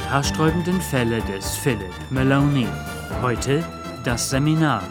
haarsträubenden Fälle des Philip Maloney. Heute das Seminar.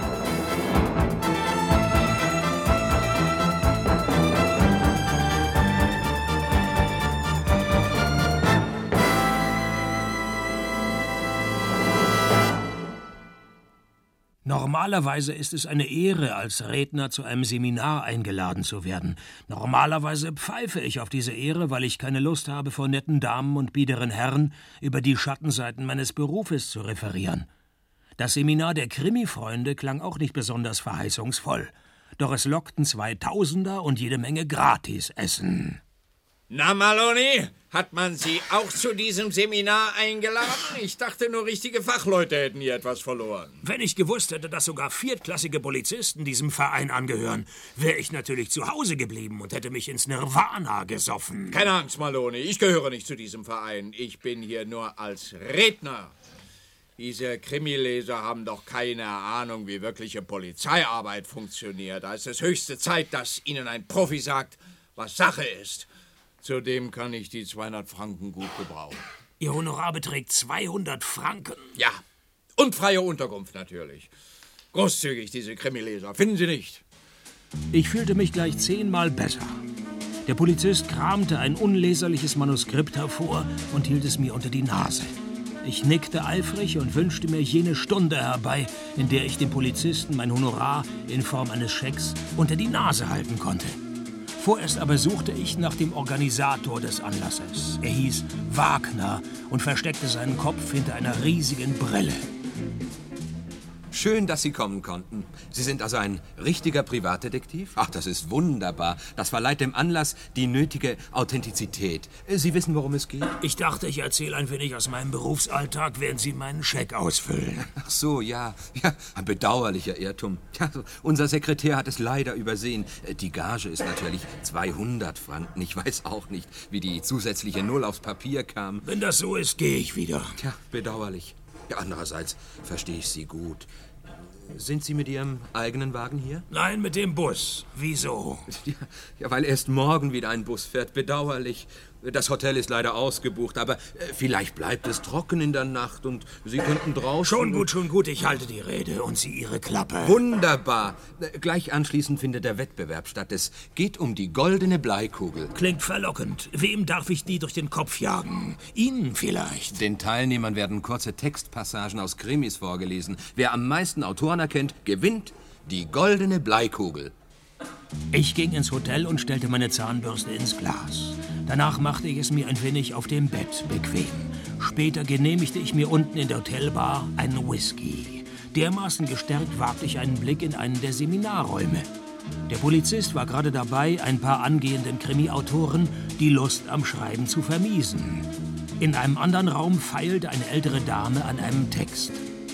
Normalerweise ist es eine Ehre, als Redner zu einem Seminar eingeladen zu werden. Normalerweise pfeife ich auf diese Ehre, weil ich keine Lust habe, vor netten Damen und biederen Herren über die Schattenseiten meines Berufes zu referieren. Das Seminar der Krimi-Freunde klang auch nicht besonders verheißungsvoll. Doch es lockten 2000er und jede Menge Gratisessen. Na, Maloney, hat man Sie auch zu diesem Seminar eingeladen? Ich dachte, nur richtige Fachleute hätten hier etwas verloren. Wenn ich gewusst hätte, dass sogar viertklassige Polizisten diesem Verein angehören, wäre ich natürlich zu Hause geblieben und hätte mich ins Nirvana gesoffen. Keine Angst, Maloney, ich gehöre nicht zu diesem Verein. Ich bin hier nur als Redner. Diese Krimileser haben doch keine Ahnung, wie wirkliche Polizeiarbeit funktioniert. Da ist es höchste Zeit, dass ihnen ein Profi sagt, was Sache ist. Zudem kann ich die 200 Franken gut gebrauchen. Ihr Honorar beträgt 200 Franken? Ja, und freie Unterkunft natürlich. Großzügig, diese Krimileser, finden Sie nicht? Ich fühlte mich gleich 10-mal besser. Der Polizist kramte ein unleserliches Manuskript hervor und hielt es mir unter die Nase. Ich nickte eifrig und wünschte mir jene Stunde herbei, in der ich dem Polizisten mein Honorar in Form eines Schecks unter die Nase halten konnte. Vorerst aber suchte ich nach dem Organisator des Anlasses. Er hieß Wagner und versteckte seinen Kopf hinter einer riesigen Brille. Schön, dass Sie kommen konnten. Sie sind also ein richtiger Privatdetektiv? Ach, das ist wunderbar. Das verleiht dem Anlass die nötige Authentizität. Sie wissen, worum es geht? Ich dachte, ich erzähle ein wenig aus meinem Berufsalltag, während Sie meinen Scheck ausfüllen. Ach so, ja. Ja, ein bedauerlicher Irrtum. Ja, unser Sekretär hat es leider übersehen. Die Gage ist natürlich 200 Franken. Ich weiß auch nicht, wie die zusätzliche Null aufs Papier kam. Wenn das so ist, gehe ich wieder. Tja, bedauerlich. Ja, andererseits verstehe ich Sie gut. Sind Sie mit Ihrem eigenen Wagen hier? Nein, mit dem Bus. Wieso? Ja, weil erst morgen wieder ein Bus fährt. Bedauerlich. Das Hotel ist leider ausgebucht, aber vielleicht bleibt es trocken in der Nacht und Sie könnten draußen... Schon gut, ich halte die Rede und Sie Ihre Klappe. Wunderbar. Gleich anschließend findet der Wettbewerb statt. Es geht um die goldene Bleikugel. Klingt verlockend. Wem darf ich die durch den Kopf jagen? Ihnen vielleicht. Den Teilnehmern werden kurze Textpassagen aus Krimis vorgelesen. Wer am meisten Autoren erkennt, gewinnt die goldene Bleikugel. Ich ging ins Hotel und stellte meine Zahnbürste ins Glas. Danach machte ich es mir ein wenig auf dem Bett bequem. Später genehmigte ich mir unten in der Hotelbar einen Whisky. Dermaßen gestärkt wagte ich einen Blick in einen der Seminarräume. Der Polizist war gerade dabei, ein paar angehenden Krimi-Autoren die Lust am Schreiben zu vermiesen. In einem anderen Raum feilte eine ältere Dame an einem Text.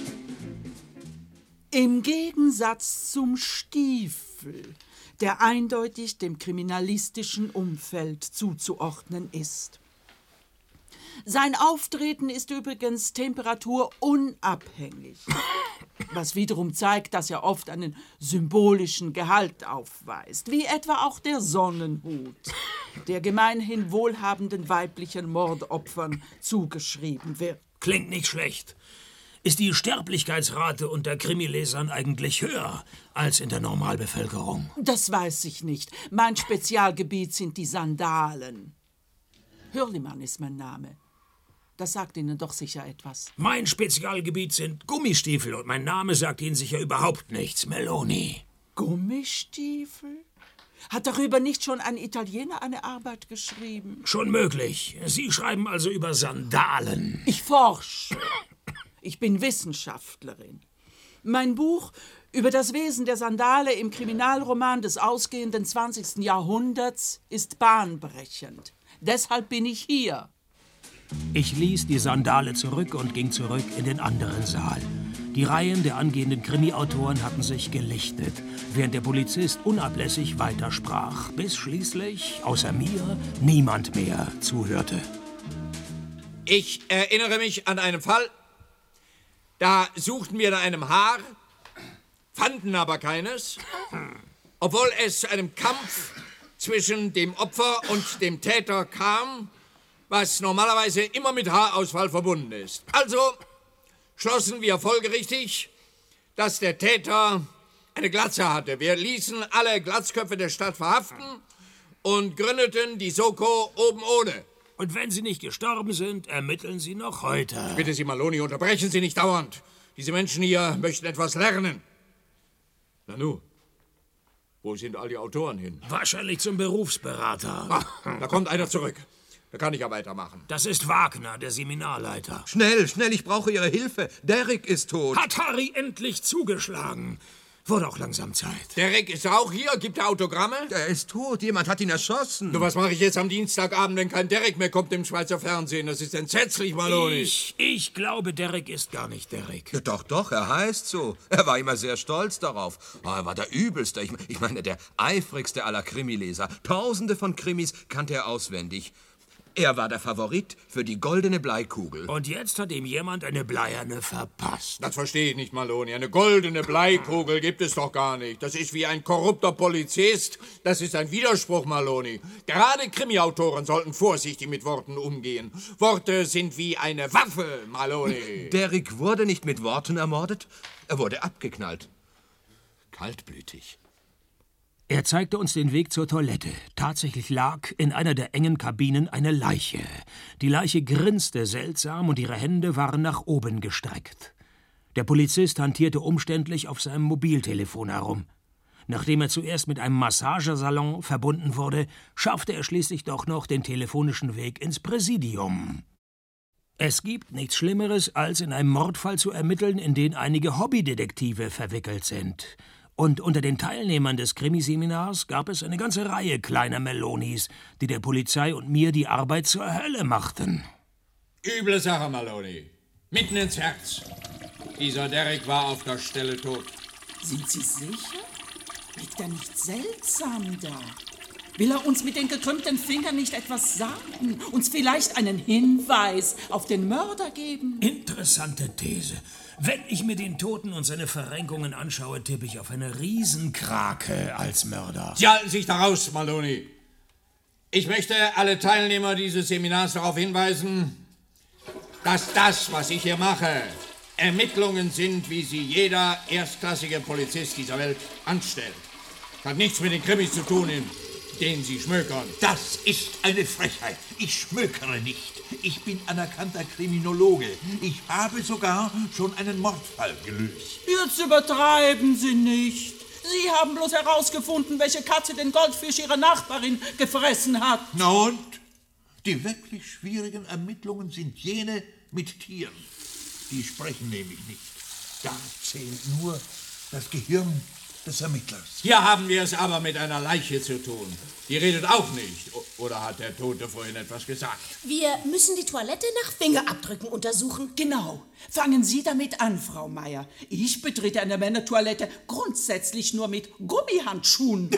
Im Gegensatz zum Stiefel, der eindeutig dem kriminalistischen Umfeld zuzuordnen ist. Sein Auftreten ist übrigens temperaturunabhängig, was wiederum zeigt, dass er oft einen symbolischen Gehalt aufweist, wie etwa auch der Sonnenhut, der gemeinhin wohlhabenden weiblichen Mordopfern zugeschrieben wird. Klingt nicht schlecht. Ist die Sterblichkeitsrate unter Krimilesern eigentlich höher als in der Normalbevölkerung? Das weiß ich nicht. Mein Spezialgebiet sind die Sandalen. Hürlimann ist mein Name. Das sagt Ihnen doch sicher etwas. Mein Spezialgebiet sind Gummistiefel und mein Name sagt Ihnen sicher überhaupt nichts, Maloney. Gummistiefel? Hat darüber nicht schon ein Italiener eine Arbeit geschrieben? Schon möglich. Sie schreiben also über Sandalen. Ich forsche. Ich bin Wissenschaftlerin. Mein Buch über das Wesen der Sandale im Kriminalroman des ausgehenden 20. Jahrhunderts ist bahnbrechend. Deshalb bin ich hier. Ich ließ die Sandale zurück und ging zurück in den anderen Saal. Die Reihen der angehenden Krimi-Autoren hatten sich gelichtet, während der Polizist unablässig weitersprach, bis schließlich, außer mir, niemand mehr zuhörte. Ich erinnere mich an einen Fall. Da suchten wir nach einem Haar, fanden aber keines, obwohl es zu einem Kampf zwischen dem Opfer und dem Täter kam was normalerweise immer mit Haarausfall verbunden ist. Also schlossen wir folgerichtig, dass der Täter eine Glatze hatte. Wir ließen alle Glatzköpfe der Stadt verhaften und gründeten die Soko oben ohne. Und wenn Sie nicht gestorben sind, ermitteln Sie noch heute. Ich bitte Sie, Maloney, unterbrechen Sie nicht dauernd. Diese Menschen hier möchten etwas lernen. Nanu, wo sind all die Autoren hin? Wahrscheinlich zum Berufsberater. Ach, da kommt einer zurück. Da kann ich ja weitermachen. Das ist Wagner, der Seminarleiter. Schnell, schnell, ich brauche Ihre Hilfe. Derrick ist tot. Hat Harry endlich zugeschlagen? Wurde auch langsam Zeit. Derrick ist auch hier. Gibt er Autogramme? Er ist tot. Jemand hat ihn erschossen. Du, was mache ich jetzt am Dienstagabend, wenn kein Derrick mehr kommt im Schweizer Fernsehen? Das ist entsetzlich, Maloney. Ich glaube, Derrick ist gar nicht Derrick. Ja, doch, er heißt so. Er war immer sehr stolz darauf. Oh, er war der Übelste. Ich meine, der eifrigste aller Krimileser. Tausende von Krimis kannte er auswendig. Er war der Favorit für die goldene Bleikugel. Und jetzt hat ihm jemand eine bleierne verpasst. Das verstehe ich nicht, Maloney. Eine goldene Bleikugel gibt es doch gar nicht. Das ist wie ein korrupter Polizist. Das ist ein Widerspruch, Maloney. Gerade Krimiautoren sollten vorsichtig mit Worten umgehen. Worte sind wie eine Waffe, Maloney. Derrick wurde nicht mit Worten ermordet. Er wurde abgeknallt. Kaltblütig. Er zeigte uns den Weg zur Toilette. Tatsächlich lag in einer der engen Kabinen eine Leiche. Die Leiche grinste seltsam und ihre Hände waren nach oben gestreckt. Der Polizist hantierte umständlich auf seinem Mobiltelefon herum. Nachdem er zuerst mit einem Massagesalon verbunden wurde, schaffte er schließlich doch noch den telefonischen Weg ins Präsidium. Es gibt nichts Schlimmeres, als in einem Mordfall zu ermitteln, in den einige Hobbydetektive verwickelt sind. Und unter den Teilnehmern des Krimiseminars gab es eine ganze Reihe kleiner Melonis, die der Polizei und mir die Arbeit zur Hölle machten. Üble Sache, Maloney. Mitten ins Herz. Dieser Derrick war auf der Stelle tot. Sind Sie sicher? Liegt er nicht seltsam da? Will er uns mit den gekrümmten Fingern nicht etwas sagen? Uns vielleicht einen Hinweis auf den Mörder geben? Interessante These. Wenn ich mir den Toten und seine Verrenkungen anschaue, tippe ich auf eine Riesenkrake als Mörder. Sie halten sich da raus, Maloney. Ich möchte alle Teilnehmer dieses Seminars darauf hinweisen, dass das, was ich hier mache, Ermittlungen sind, wie sie jeder erstklassige Polizist dieser Welt anstellt. Hat nichts mit den Krimis zu tun, in denen Sie schmökern. Das ist eine Frechheit. Ich schmökere nicht. Ich bin anerkannter Kriminologe. Ich habe sogar schon einen Mordfall gelöst. Jetzt übertreiben Sie nicht. Sie haben bloß herausgefunden, welche Katze den Goldfisch Ihrer Nachbarin gefressen hat. Na und? Die wirklich schwierigen Ermittlungen sind jene mit Tieren. Die sprechen nämlich nicht. Da zählt nur das Gehirn des Ermittlers. Hier haben wir es aber mit einer Leiche zu tun. Die redet auch nicht. Oder hat der Tote vorhin etwas gesagt? Wir müssen die Toilette nach Fingerabdrücken untersuchen. Genau. Fangen Sie damit an, Frau Meier. Ich betrete eine Männertoilette grundsätzlich nur mit Gummihandschuhen.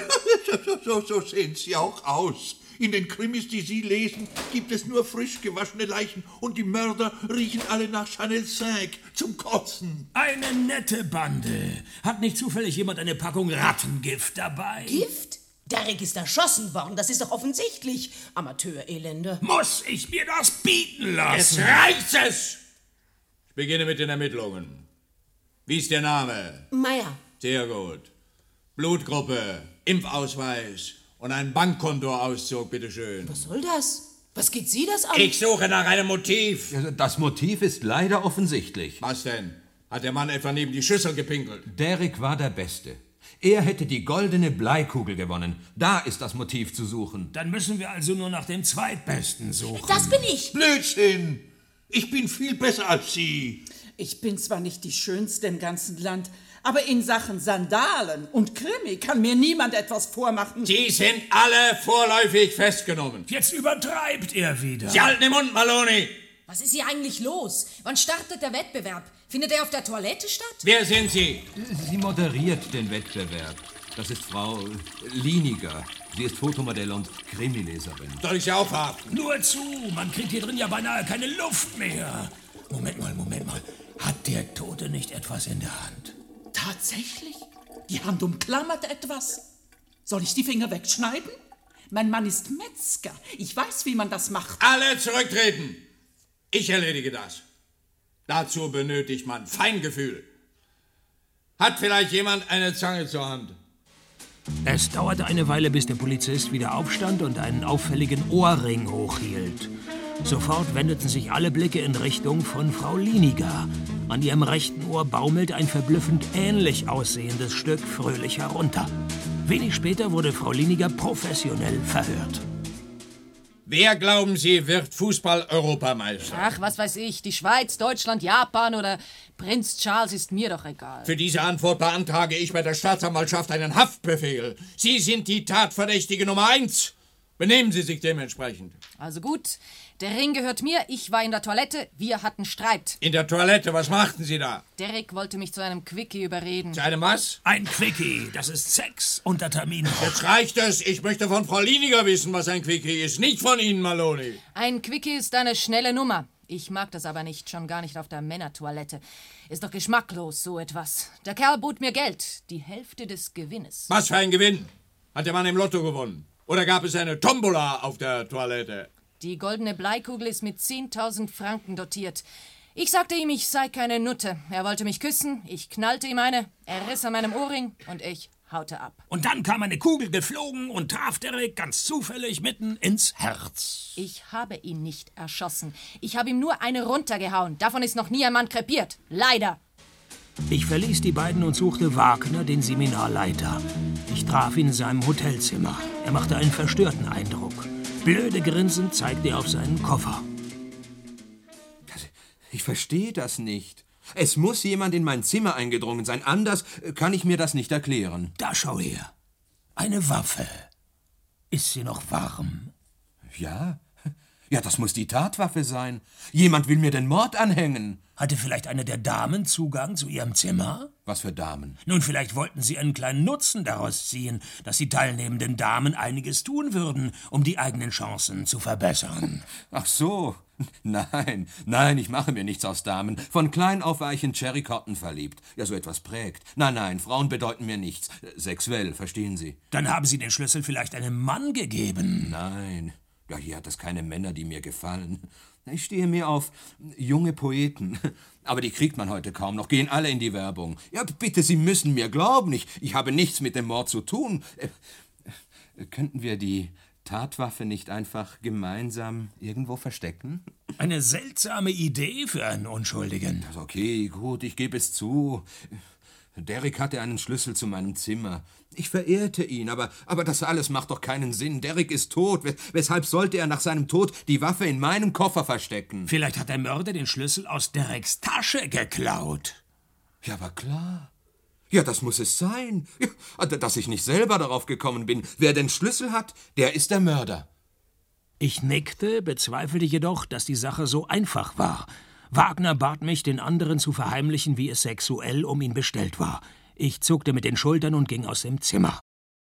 So sehen Sie auch aus. In den Krimis, die Sie lesen, gibt es nur frisch gewaschene Leichen und die Mörder riechen alle nach Chanel 5 zum Kotzen. Eine nette Bande. Hat nicht zufällig jemand eine Packung Rattengift dabei? Gift? Derrick ist erschossen worden, das ist doch offensichtlich. Amateurelende. Muss ich mir das bieten Jetzt lassen? reicht es! Ich beginne mit den Ermittlungen. Wie ist der Name? Meier. Sehr gut. Blutgruppe, Impfausweis und ein Bankkontoauszug, bitteschön. Was soll das? Was geht Sie das an? Ich suche nach einem Motiv. Das Motiv ist leider offensichtlich. Was denn? Hat der Mann etwa neben die Schüssel gepinkelt? Derrick war der Beste. Er hätte die goldene Bleikugel gewonnen. Da ist das Motiv zu suchen. Dann müssen wir also nur nach dem Zweitbesten suchen. Das bin ich. Blödsinn! Ich bin viel besser als Sie. Ich bin zwar nicht die Schönste im ganzen Land, aber in Sachen Sandalen und Krimi kann mir niemand etwas vormachen. Sie sind alle vorläufig festgenommen. Jetzt übertreibt er wieder. Sie halten den Mund, Maloney! Was ist hier eigentlich los? Wann startet der Wettbewerb? Findet er auf der Toilette statt? Wer sind Sie? Sie moderiert den Wettbewerb. Das ist Frau Liniger. Sie ist Fotomodell und Krimileserin. Soll ich Sie auch verhaften? Nur zu, man kriegt hier drin ja beinahe keine Luft mehr. Moment mal. Hat der Tote nicht etwas in der Hand? Tatsächlich? Die Hand umklammert etwas. Soll ich die Finger wegschneiden? Mein Mann ist Metzger. Ich weiß, wie man das macht. Alle zurücktreten! Ich erledige das. Dazu benötigt man Feingefühl. Hat vielleicht jemand eine Zange zur Hand? Es dauerte eine Weile, bis der Polizist wieder aufstand und einen auffälligen Ohrring hochhielt. Sofort wendeten sich alle Blicke in Richtung von Frau Liniger. An ihrem rechten Ohr baumelte ein verblüffend ähnlich aussehendes Stück fröhlich herunter. Wenig später wurde Frau Liniger professionell verhört. Wer, glauben Sie, wird Fußball-Europameister? Ach, was weiß ich, die Schweiz, Deutschland, Japan oder Prinz Charles ist mir doch egal. Für diese Antwort beantrage ich bei der Staatsanwaltschaft einen Haftbefehl. Sie sind die Tatverdächtige Nummer 1. Benehmen Sie sich dementsprechend. Also gut, der Ring gehört mir, ich war in der Toilette, wir hatten Streit. In der Toilette, was machten Sie da? Derek wollte mich zu einem Quickie überreden. Zu einem was? Ein Quickie, das ist Sex unter Terminbruch. Jetzt reicht es. Ich möchte von Frau Liniger wissen, was ein Quickie ist. Nicht von Ihnen, Maloney. Ein Quickie ist eine schnelle Nummer. Ich mag das aber nicht, schon gar nicht auf der Männertoilette. Ist doch geschmacklos, so etwas. Der Kerl bot mir Geld, die Hälfte des Gewinnes. Was für ein Gewinn? Hat der Mann im Lotto gewonnen? Oder gab es eine Tombola auf der Toilette? Die goldene Bleikugel ist mit 10.000 Franken dotiert. Ich sagte ihm, ich sei keine Nutte. Er wollte mich küssen, ich knallte ihm eine, er riss an meinem Ohrring und ich haute ab. Und dann kam eine Kugel geflogen und traf Derek ganz zufällig mitten ins Herz. Ich habe ihn nicht erschossen. Ich habe ihm nur eine runtergehauen. Davon ist noch nie ein Mann krepiert. Leider. Ich verließ die beiden und suchte Wagner, den Seminarleiter. Ich traf ihn in seinem Hotelzimmer. Er machte einen verstörten Eindruck. Blöde grinsend zeigte er auf seinen Koffer. Ich verstehe das nicht. Es muss jemand in mein Zimmer eingedrungen sein. Anders kann ich mir das nicht erklären. Da schau her. Eine Waffe. Ist sie noch warm? Ja? Ja, das muss die Tatwaffe sein. Jemand will mir den Mord anhängen. Hatte vielleicht eine der Damen Zugang zu ihrem Zimmer? Was für Damen? Nun, vielleicht wollten sie einen kleinen Nutzen daraus ziehen, dass die teilnehmenden Damen einiges tun würden, um die eigenen Chancen zu verbessern. Ach so. Nein, ich mache mir nichts aus Damen. Von klein auf war ich in Cherry Cotton verliebt. Ja, so etwas prägt. Nein, Frauen bedeuten mir nichts. Sexuell, verstehen Sie? Dann haben Sie den Schlüssel vielleicht einem Mann gegeben. Nein. Ja, hier hat es keine Männer, die mir gefallen. Ich stehe mehr auf junge Poeten. Aber die kriegt man heute kaum noch, gehen alle in die Werbung. Ja, bitte, Sie müssen mir glauben, ich habe nichts mit dem Mord zu tun. Könnten wir die Tatwaffe nicht einfach gemeinsam irgendwo verstecken? Eine seltsame Idee für einen Unschuldigen. Okay, gut, ich gebe es zu. Derek hatte einen Schlüssel zu meinem Zimmer. Ich verehrte ihn, aber das alles macht doch keinen Sinn. Derek ist tot. Weshalb sollte er nach seinem Tod die Waffe in meinem Koffer verstecken? Vielleicht hat der Mörder den Schlüssel aus Dereks Tasche geklaut. Ja, aber klar. Ja, das muss es sein. Ja, dass ich nicht selber darauf gekommen bin. Wer den Schlüssel hat, der ist der Mörder. Ich nickte, bezweifelte jedoch, dass die Sache so einfach war. Wagner bat mich, den anderen zu verheimlichen, wie es sexuell um ihn bestellt war. Ich zuckte mit den Schultern und ging aus dem Zimmer.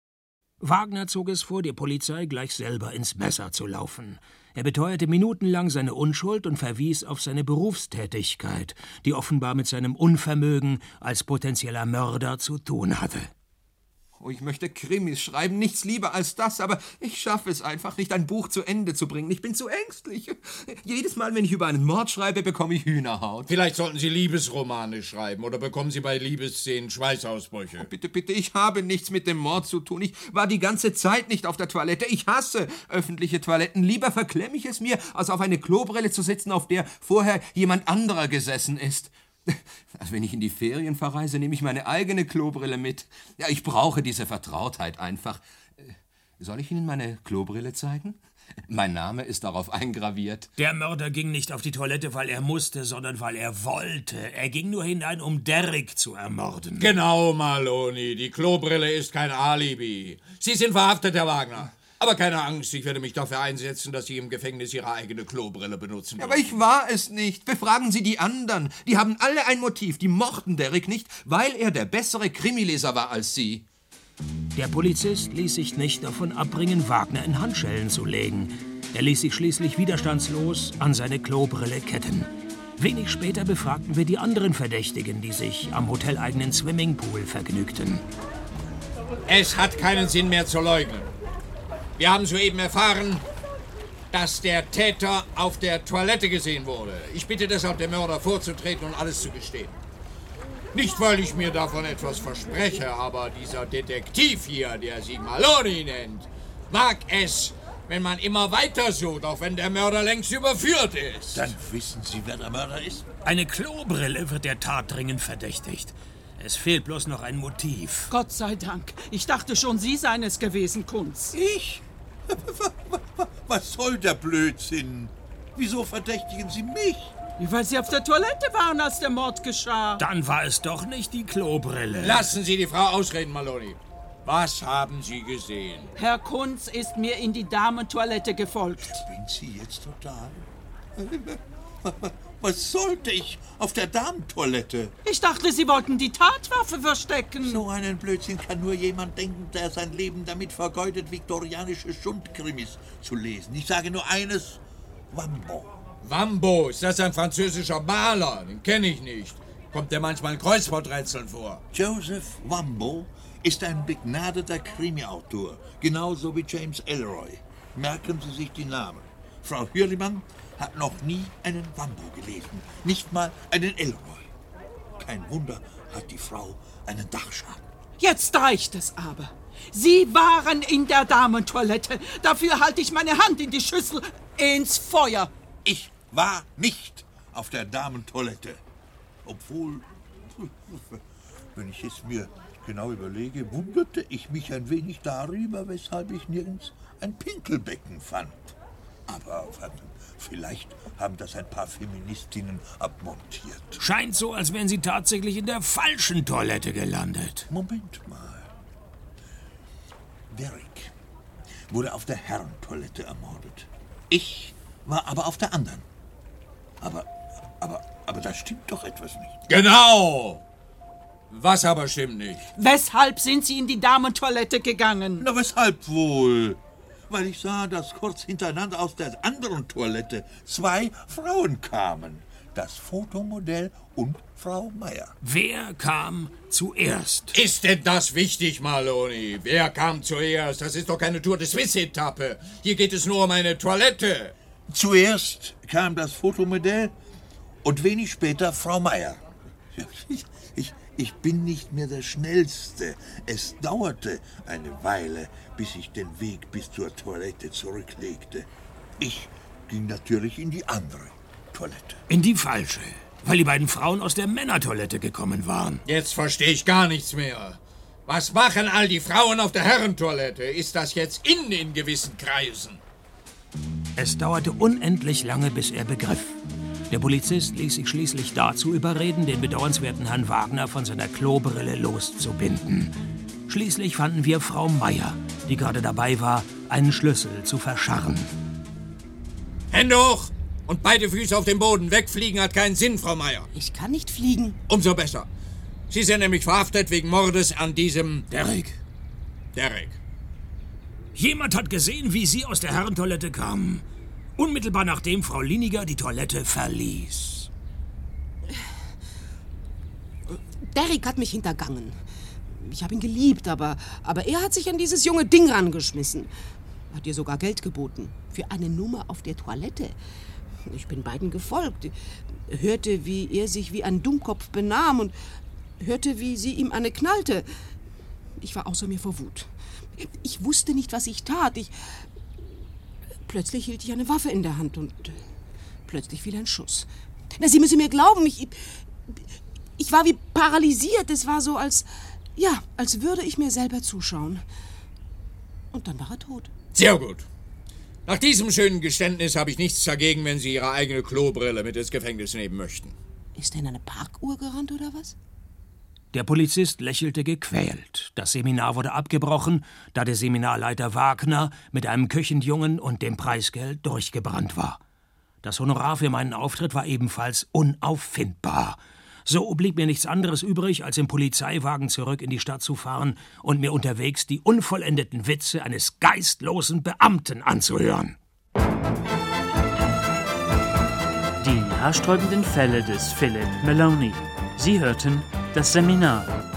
Wagner zog es vor, die Polizei gleich selber ins Messer zu laufen. Er beteuerte minutenlang seine Unschuld und verwies auf seine Berufstätigkeit, die offenbar mit seinem Unvermögen als potenzieller Mörder zu tun hatte. Oh, ich möchte Krimis schreiben, nichts lieber als das, aber ich schaffe es einfach nicht, ein Buch zu Ende zu bringen. Ich bin zu ängstlich. Jedes Mal, wenn ich über einen Mord schreibe, bekomme ich Hühnerhaut. Vielleicht sollten Sie Liebesromane schreiben oder bekommen Sie bei Liebesszenen Schweißausbrüche. Oh, bitte, ich habe nichts mit dem Mord zu tun. Ich war die ganze Zeit nicht auf der Toilette. Ich hasse öffentliche Toiletten. Lieber verklemme ich es mir, als auf eine Klobrille zu sitzen, auf der vorher jemand anderer gesessen ist. Also wenn ich in die Ferien verreise, nehme ich meine eigene Klobrille mit. Ja, ich brauche diese Vertrautheit einfach. Soll ich Ihnen meine Klobrille zeigen? Mein Name ist darauf eingraviert. Der Mörder ging nicht auf die Toilette, weil er musste, sondern weil er wollte. Er ging nur hinein, um Derek zu ermorden. Genau, Maloney. Die Klobrille ist kein Alibi. Sie sind verhaftet, Herr Wagner. Aber keine Angst, ich werde mich dafür einsetzen, dass Sie im Gefängnis Ihre eigene Klobrille benutzen. Aber ich war es nicht. Befragen Sie die anderen. Die haben alle ein Motiv. Die mochten Derek nicht, weil er der bessere Krimileser war als Sie. Der Polizist ließ sich nicht davon abbringen, Wagner in Handschellen zu legen. Er ließ sich schließlich widerstandslos an seine Klobrille ketten. Wenig später befragten wir die anderen Verdächtigen, die sich am hoteleigenen Swimmingpool vergnügten. Es hat keinen Sinn mehr zu leugnen. Wir haben soeben erfahren, dass der Täter auf der Toilette gesehen wurde. Ich bitte deshalb den Mörder vorzutreten und alles zu gestehen. Nicht, weil ich mir davon etwas verspreche, aber dieser Detektiv hier, der sich Maloney nennt, mag es, wenn man immer weiter sucht, auch wenn der Mörder längst überführt ist. Dann wissen Sie, wer der Mörder ist? Eine Klobrille wird der Tat dringend verdächtigt. Es fehlt bloß noch ein Motiv. Gott sei Dank. Ich dachte schon, Sie seien es gewesen, Kunz. Ich? Was soll der Blödsinn? Wieso verdächtigen Sie mich? Weil Sie auf der Toilette waren, als der Mord geschah. Dann war es doch nicht die Klobrille. Lassen Sie die Frau ausreden, Maloney. Was haben Sie gesehen? Herr Kunz ist mir in die Damentoilette gefolgt. Spinnt Sie jetzt total? Was sollte ich auf der Damentoilette? Ich dachte, Sie wollten die Tatwaffe verstecken. So einen Blödsinn kann nur jemand denken, der sein Leben damit vergeudet, viktorianische Schundkrimis zu lesen. Ich sage nur eines, Wambo. Wambo, ist das ein französischer Maler? Den kenne ich nicht. Kommt der manchmal in Kreuzworträtseln vor? Joseph Wambo ist ein begnadeter Krimi-Autor, genauso wie James Ellroy. Merken Sie sich die Namen. Frau Hürlimann hat noch nie einen Wambo gelesen, nicht mal einen Ellroy. Kein Wunder, hat die Frau einen Dachschaden. Jetzt reicht es aber. Sie waren in der Damentoilette. Dafür halte ich meine Hand in die Schüssel ins Feuer. Ich war nicht auf der Damentoilette. Obwohl, wenn ich es mir genau überlege, wunderte ich mich ein wenig darüber, weshalb ich nirgends ein Pinkelbecken fand. Aber vielleicht haben das ein paar Feministinnen abmontiert. Scheint so, als wären Sie tatsächlich in der falschen Toilette gelandet. Moment mal. Derrick wurde auf der Herrentoilette ermordet. Ich war aber auf der anderen. Aber da stimmt doch etwas nicht. Genau! Was aber stimmt nicht? Weshalb sind Sie in die Damentoilette gegangen? Na, weshalb wohl? Weil ich sah, dass kurz hintereinander aus der anderen Toilette 2 Frauen kamen. Das Fotomodell und Frau Meyer. Wer kam zuerst? Ist denn das wichtig, Maloney? Wer kam zuerst? Das ist doch keine Tour de Suisse-Etappe. Hier geht es nur um eine Toilette. Zuerst kam das Fotomodell und wenig später Frau Meyer. Ich bin nicht mehr der Schnellste. Es dauerte eine Weile, bis ich den Weg bis zur Toilette zurücklegte. Ich ging natürlich in die andere Toilette. In die falsche, weil die beiden Frauen aus der Männertoilette gekommen waren. Jetzt verstehe ich gar nichts mehr. Was machen all die Frauen auf der Herrentoilette? Ist das jetzt in gewissen Kreisen? Es dauerte unendlich lange, bis er begriff. Der Polizist ließ sich schließlich dazu überreden, den bedauernswerten Herrn Wagner von seiner Klobrille loszubinden. Schließlich fanden wir Frau Meyer, die gerade dabei war, einen Schlüssel zu verscharren. Hände hoch und beide Füße auf den Boden. Wegfliegen hat keinen Sinn, Frau Meyer. Ich kann nicht fliegen. Umso besser. Sie sind nämlich verhaftet wegen Mordes an diesem... Derrick. Jemand hat gesehen, wie Sie aus der Herrentoilette kamen. Unmittelbar nachdem Frau Liniger die Toilette verließ. Derrick hat mich hintergangen. Ich habe ihn geliebt, aber er hat sich an dieses junge Ding rangeschmissen. Hat ihr sogar Geld geboten. Für eine Nummer auf der Toilette. Ich bin beiden gefolgt. Hörte, wie er sich wie ein Dummkopf benahm und hörte, wie sie ihm eine knallte. Ich war außer mir vor Wut. Ich wusste nicht, was ich tat. Plötzlich hielt ich eine Waffe in der Hand und plötzlich fiel ein Schuss. Na, Sie müssen mir glauben, ich war wie paralysiert. Es war so, als würde ich mir selber zuschauen. Und dann war er tot. Sehr gut. Nach diesem schönen Geständnis habe ich nichts dagegen, wenn Sie Ihre eigene Klobrille mit ins Gefängnis nehmen möchten. Ist er in eine Parkuhr gerannt oder was? Der Polizist lächelte gequält. Das Seminar wurde abgebrochen, da der Seminarleiter Wagner mit einem Küchenjungen und dem Preisgeld durchgebrannt war. Das Honorar für meinen Auftritt war ebenfalls unauffindbar. So blieb mir nichts anderes übrig, als im Polizeiwagen zurück in die Stadt zu fahren und mir unterwegs die unvollendeten Witze eines geistlosen Beamten anzuhören. Die haarsträubenden Fälle des Philip Maloney. Sie hörten das Seminar.